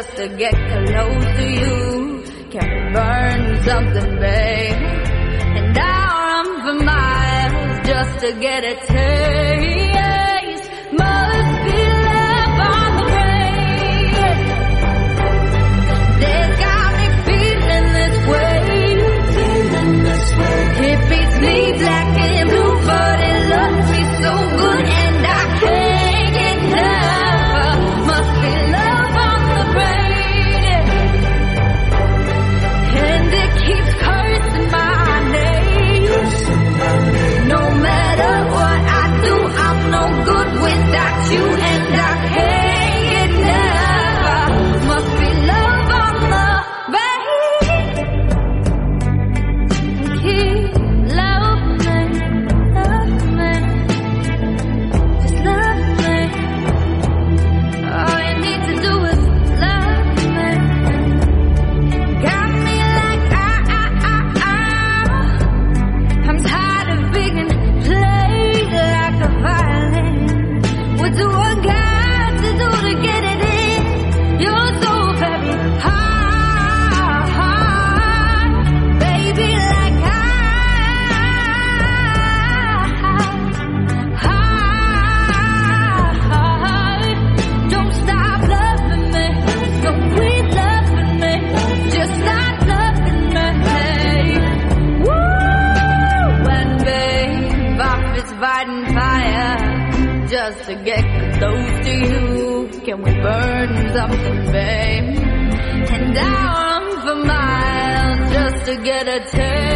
just to get close to you. Can we burn something, babe? And I'll run for miles just to get a taste. Must be love on the brain. There's got me feeling this way. It beats me black and blue, but it loves me so good, and I can't get enough. Must be love on the brain, and it keeps cursing my name. No matter what I do, I'm no good without you, and I can't get enough. Must be love on the brain. Keep love me, just love me. All you need to do is love me. Got me like I'm tired of being played like a violin. What do I got to do to get it in? You're so very hard, baby, like hard. Don't stop loving me, don't quit loving me, just stop loving me. Woo! When babe off is fighting fire just to get close to you. Can we burn something, babe? And I'll run for miles just to get a taste.